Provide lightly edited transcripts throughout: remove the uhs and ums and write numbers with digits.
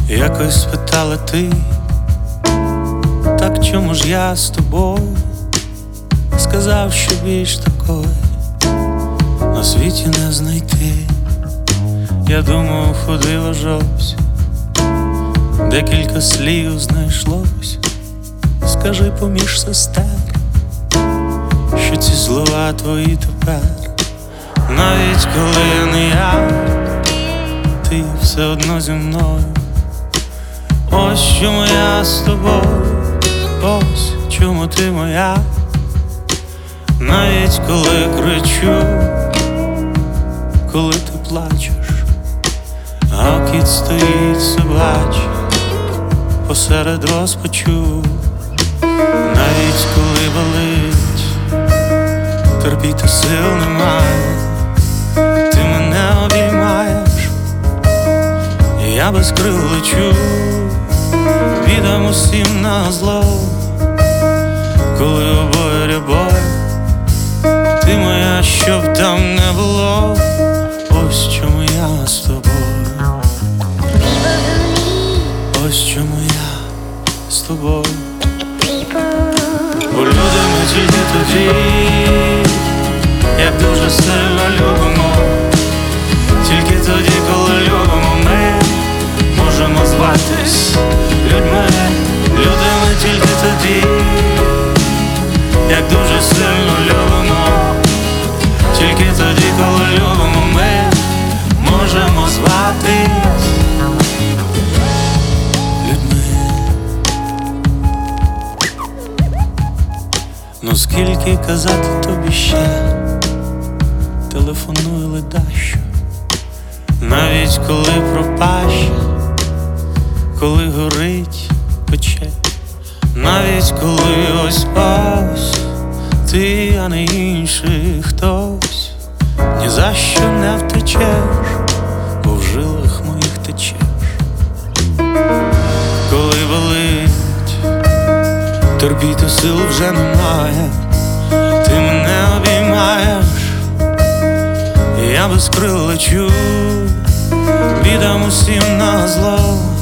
Якось спитала ти, так чому ж я з тобою? Сказав, що більш такої на світі не знайти. Я думав, ходив ожовсь, декілька слів знайшлось. Скажи поміж сестер, що ці слова твої тепер. Навіть коли не я, ти все одно зі мною. Ось чому я з тобою, ось чому ти моя. Навіть коли кричу, коли ти плачеш, а кіт стоїть собачий посеред розпачу. Навіть коли болить, терпіти сил немає, ти мене обіймаєш, і я без крил лечу. Віддам усім на зло, коли обоє рябой. Ти моя, щоб там не було. Ось чому я з тобою. Ось чому я з тобою. Бо любимо тільки тоді, як дуже сильно любимо. Тільки тоді, коли любимо, ми можемо зватись людьми. Любимо тільки тоді, як дуже сильно любимо. Тільки тоді, коли любимо, ми можемо зватись людьми. Ну скільки казати тобі ще, телефоную ледащо. Навіть коли пропаще, коли горить, пече. Навіть коли ось-ось ти, а не інший хтось. Ні за що не втечеш, бо в жилах моїх течеш. Коли болить, терпіти сил вже немає, ти мене обіймаєш, і я без крил лечу. Віддам усім на зло,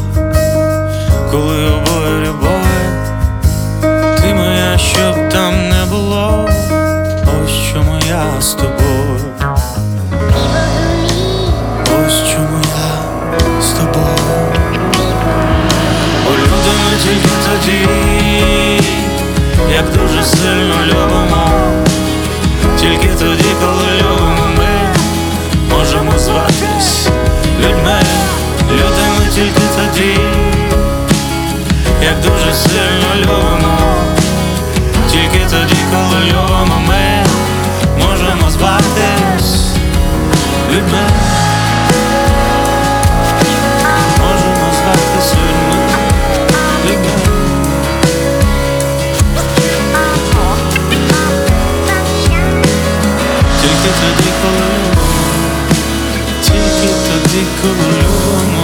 коли обоє рябоє. Ти моя, щоб там не було. Ось чому я з тобою. Ось чому я з тобою. Бо любимо тільки тоді, як дуже сильно любимо. Тільки тоді, коли любимо, ми можемо зватись людьми. Любимо тільки тоді, як дуже сильно любимо. Тільки тоді, коли любимо, ми можемо зватись людьми. Можемо зватись людьми. Тільки тоді, коли любимо. Тільки тоді, коли любимо.